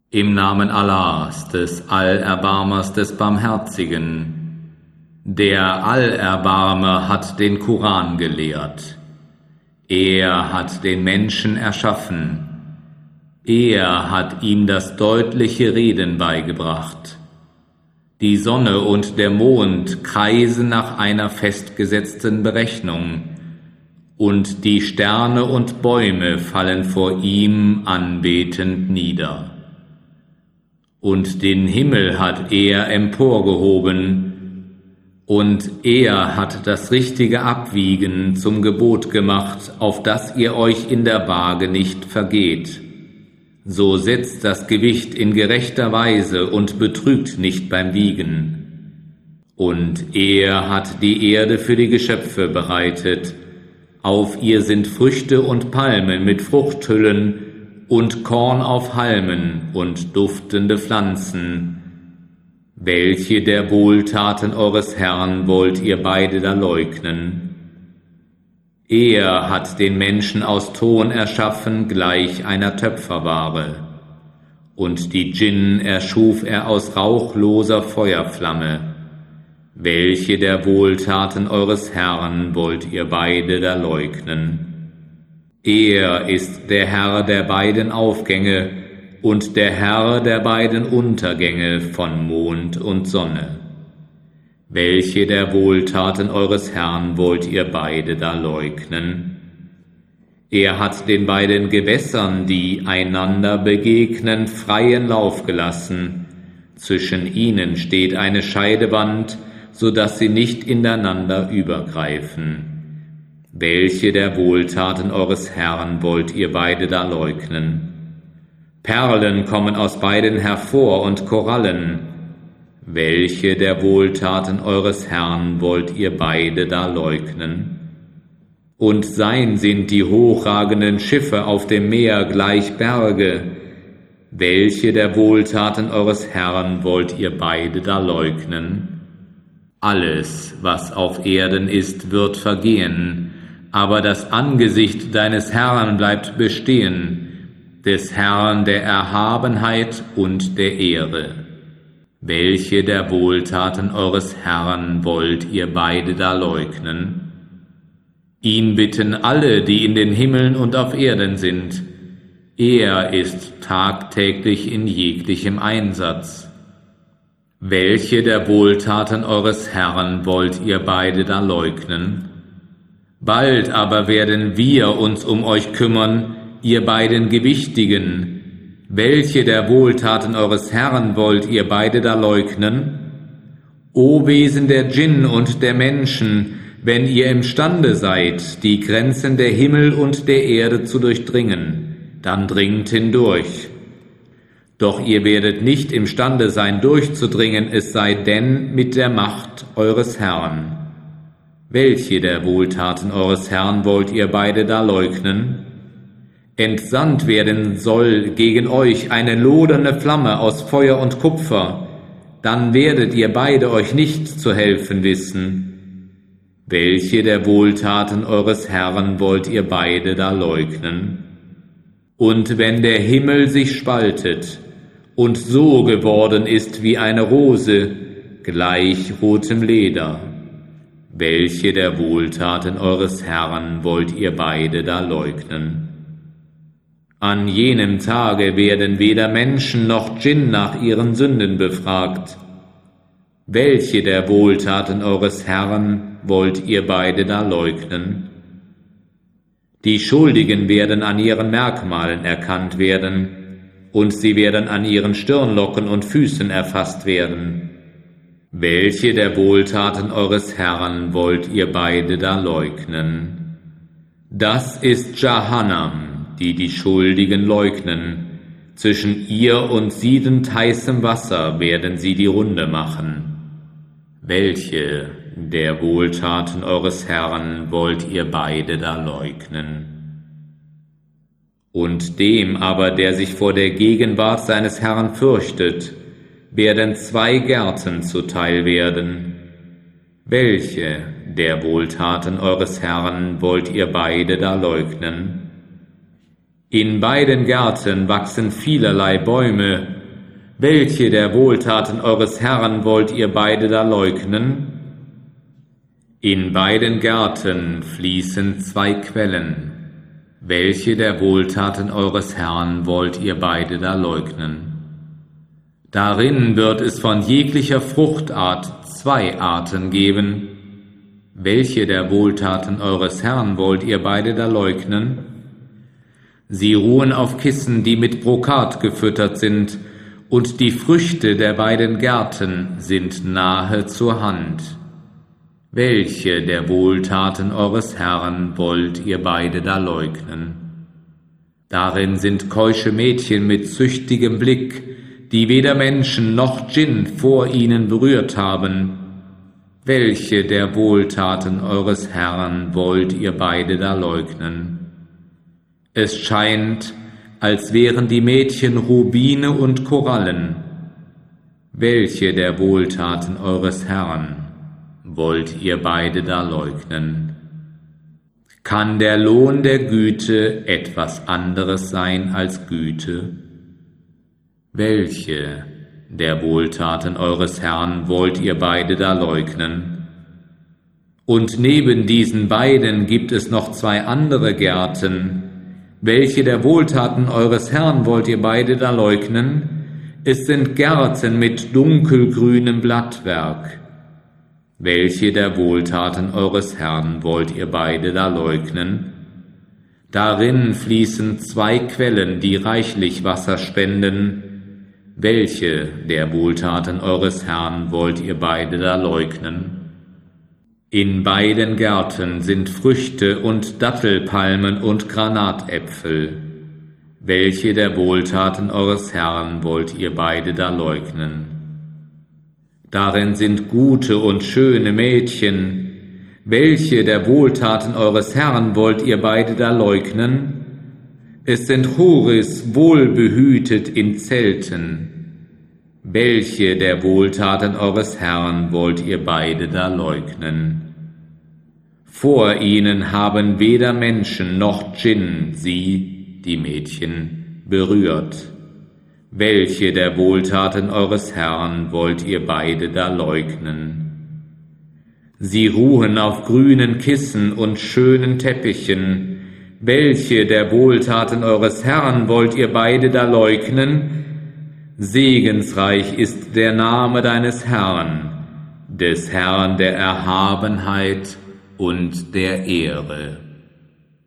Im Namen Allahs, des Allerbarmers, des Barmherzigen. Der Allerbarmer hat den Koran gelehrt. Er hat den Menschen erschaffen. Er hat ihm das deutliche Reden beigebracht. Die Sonne und der Mond kreisen nach einer festgesetzten Berechnung, und die Sterne und Bäume fallen vor ihm anbetend nieder. Und den Himmel hat er emporgehoben, und er hat das richtige Abwiegen zum Gebot gemacht, auf das ihr euch in der Waage nicht vergeht. So setzt das Gewicht in gerechter Weise und betrügt nicht beim Wiegen. Und er hat die Erde für die Geschöpfe bereitet. Auf ihr sind Früchte und Palmen mit Fruchthüllen und Korn auf Halmen und duftende Pflanzen. Welche der Wohltaten eures Herrn wollt ihr beide da leugnen? Er hat den Menschen aus Ton erschaffen, gleich einer Töpferware. Und die Djinn erschuf er aus rauchloser Feuerflamme. Welche der Wohltaten eures Herrn wollt ihr beide da leugnen? Er ist der Herr der beiden Aufgänge und der Herr der beiden Untergänge von Mond und Sonne. Welche der Wohltaten eures Herrn wollt ihr beide da leugnen? Er hat den beiden Gewässern, die einander begegnen, freien Lauf gelassen. Zwischen ihnen steht eine Scheidewand, so dass sie nicht ineinander übergreifen. Welche der Wohltaten eures Herrn wollt ihr beide da leugnen? Perlen kommen aus beiden hervor und Korallen. Welche der Wohltaten eures Herrn wollt ihr beide da leugnen? Und sein sind die hochragenden Schiffe auf dem Meer gleich Berge. Welche der Wohltaten eures Herrn wollt ihr beide da leugnen? Alles, was auf Erden ist, wird vergehen, aber das Angesicht deines Herrn bleibt bestehen, des Herrn der Erhabenheit und der Ehre. Welche der Wohltaten eures Herrn wollt ihr beide da leugnen? Ihn bitten alle, die in den Himmeln und auf Erden sind. Er ist tagtäglich in jeglichem Einsatz. Welche der Wohltaten eures Herrn wollt ihr beide da leugnen? Bald aber werden wir uns um euch kümmern, ihr beiden Gewichtigen. Welche der Wohltaten eures Herrn wollt ihr beide da leugnen? O Wesen der Djinn und der Menschen, wenn ihr imstande seid, die Grenzen der Himmel und der Erde zu durchdringen, dann dringt hindurch. Doch ihr werdet nicht imstande sein, durchzudringen, es sei denn mit der Macht eures Herrn. Welche der Wohltaten eures Herrn wollt ihr beide da leugnen? Entsandt werden soll gegen euch eine lodernde Flamme aus Feuer und Kupfer, dann werdet ihr beide euch nicht zu helfen wissen. Welche der Wohltaten eures Herrn wollt ihr beide da leugnen? Und wenn der Himmel sich spaltet und so geworden ist wie eine Rose, gleich rotem Leder, welche der Wohltaten eures Herrn wollt ihr beide da leugnen? An jenem Tage werden weder Menschen noch Djinn nach ihren Sünden befragt. Welche der Wohltaten eures Herrn wollt ihr beide da leugnen? Die Schuldigen werden an ihren Merkmalen erkannt werden, und sie werden an ihren Stirnlocken und Füßen erfasst werden. Welche der Wohltaten eures Herrn wollt ihr beide da leugnen? Das ist Jahannam, die Schuldigen leugnen. Zwischen ihr und siedend heißem Wasser werden sie die Runde machen. Welche der Wohltaten eures Herrn wollt ihr beide da leugnen? Und dem aber, der sich vor der Gegenwart seines Herrn fürchtet, werden 2 Gärten zuteil werden. Welche der Wohltaten eures Herrn wollt ihr beide da leugnen? In beiden Gärten wachsen vielerlei Bäume, Welche der Wohltaten eures Herrn wollt ihr beide da leugnen? In beiden Gärten fließen 2 Quellen. Welche der Wohltaten eures Herrn wollt ihr beide da leugnen? Darin wird es von jeglicher Fruchtart 2 Arten geben. Welche der Wohltaten eures Herrn wollt ihr beide da leugnen? Sie ruhen auf Kissen, die mit Brokat gefüttert sind, und die Früchte der beiden Gärten sind nahe zur Hand. Welche der Wohltaten eures Herrn wollt ihr beide da leugnen? Darin sind keusche Mädchen mit süchtigem Blick, die weder Menschen noch Djinn vor ihnen berührt haben. Welche der Wohltaten eures Herrn wollt ihr beide da leugnen? Es scheint, als wären die Mädchen Rubine und Korallen. Welche der Wohltaten eures Herrn wollt ihr beide da leugnen? Kann der Lohn der Güte etwas anderes sein als Güte? Welche der Wohltaten eures Herrn wollt ihr beide da leugnen? Und neben diesen beiden gibt es noch 2 andere Gärten. Welche der Wohltaten eures Herrn wollt ihr beide da leugnen? Es sind Gärten mit dunkelgrünem Blattwerk. Welche der Wohltaten eures Herrn wollt ihr beide da leugnen? Darin fließen 2 Quellen, die reichlich Wasser spenden. Welche der Wohltaten eures Herrn wollt ihr beide da leugnen? In beiden Gärten sind Früchte und Dattelpalmen und Granatäpfel. Welche der Wohltaten eures Herrn wollt ihr beide da leugnen? Darin sind gute und schöne Mädchen. Welche der Wohltaten eures Herrn wollt ihr beide da leugnen? Es sind Huris wohlbehütet in Zelten. Welche der Wohltaten eures Herrn wollt ihr beide da leugnen? Vor ihnen haben weder Menschen noch Djinn sie, die Mädchen, berührt. Welche der Wohltaten eures Herrn wollt ihr beide da leugnen? Sie ruhen auf grünen Kissen und schönen Teppichen. Welche der Wohltaten eures Herrn wollt ihr beide da leugnen? Segensreich ist der Name deines Herrn, des Herrn der Erhabenheit und der Ehre.